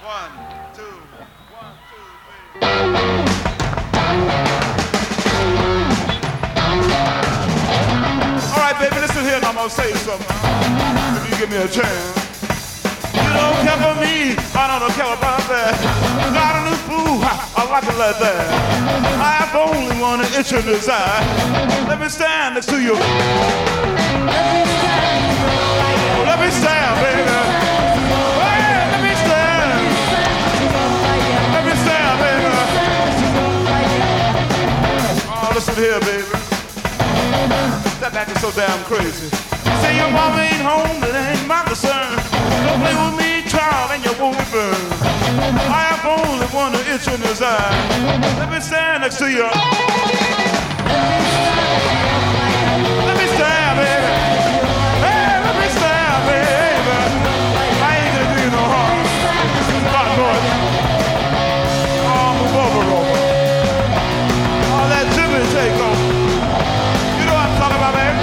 One, two, one, two, three. All right, baby, listen here and I'm gonna say something. If you give me a chance. You don't care for me, I don't care about that. Got a new fool, I like it like that. I have only one itch in this eye. Let me stand next to you. Let me stand, baby. Hey, let me stand. Let me stand, baby. Oh, listen here, baby. That back is so damn crazy. Say your mama ain't home, that ain't my concern. Don't play with me, child, and you won't be burned. I have only one itch in his eye. Let me stand next to you. Let me stand, baby. Hey, let me stand, baby. I ain't gonna do you no harm. Not much. Oh, move over, Rover. Oh, that Jimmy take over. You know what I'm talking about, baby?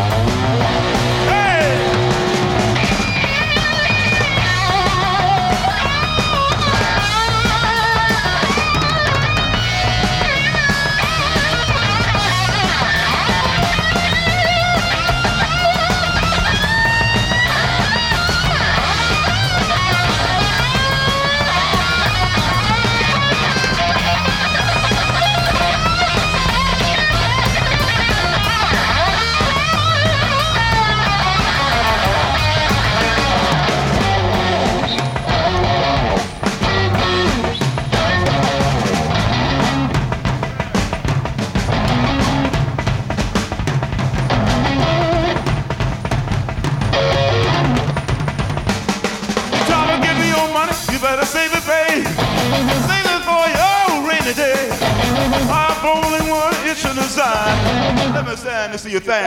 Better save it, babe. Save it for your rainy day. I've only one itch in the side. Let me stand and see your thing.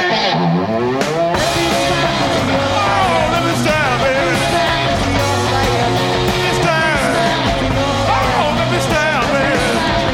Oh, let me stand, baby. Let me stand. Oh, let me stand, baby.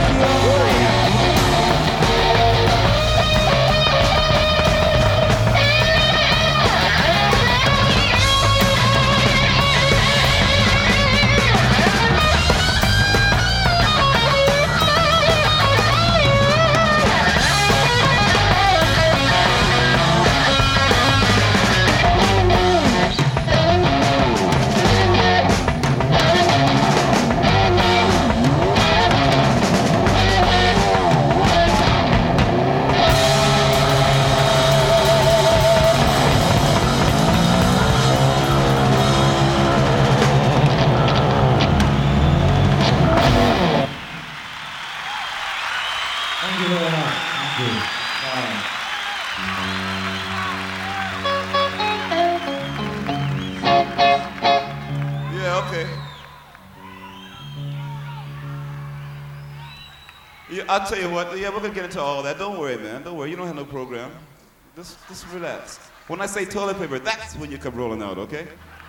I'll tell you what, yeah, we're gonna get into all that. Don't worry, man. Don't worry, you don't have no program. Just relax. When I say toilet paper, that's when you come rolling out, okay?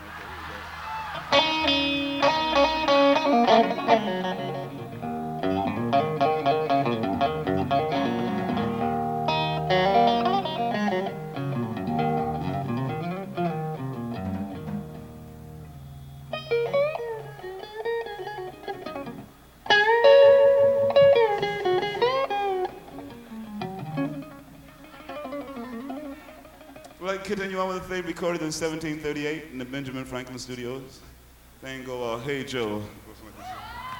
Well, I continue on with the thing recorded in 1738 in the Benjamin Franklin Studios. Thing go, hey Joe.